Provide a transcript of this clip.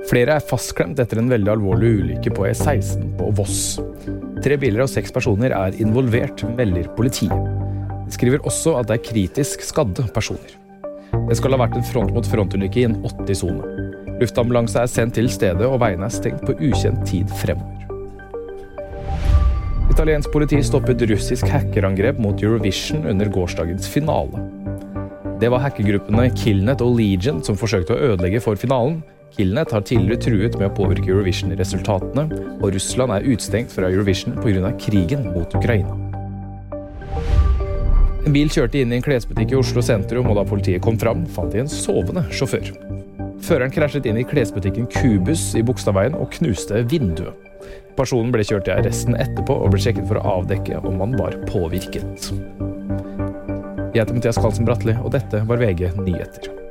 Flere fastklemt etter en veldig alvorlig ulykke på E16 på Voss. 3 biler og 6 personer involvert, melder politiet. De skriver også at det kritisk skadde personer. Det skal ha vært en front-mot-front-ulykke i en 80-zone. Luftambulanse sendt til stedet, og veiene stengt på ukjent tid fremover. Italiensk politi stoppet russisk hackerangrep mot Eurovision under gårsdagens finale. Det var hackergruppene Killnet og Legion som forsøkte å ødelegge for finalen. Killnet har tidligere truet med å påvirke Eurovision-resultatene, og Russland utstengt fra Eurovision på grunn av krigen mot Ukraina. En bil kjørte inn i en klesbutikk i Oslo sentrum, og da politiet kom fram, fant de en sovende sjåfør. Føreren krasjet inn i klesbutikken Kubus i Bogstadveien og knuste vinduet. Personen ble kjørt til arresten etterpå og ble sjekket for å avdekke om han var påvirket. Jeg heter Mathias Karlsen Bratteli, og dette var VG Nyheter.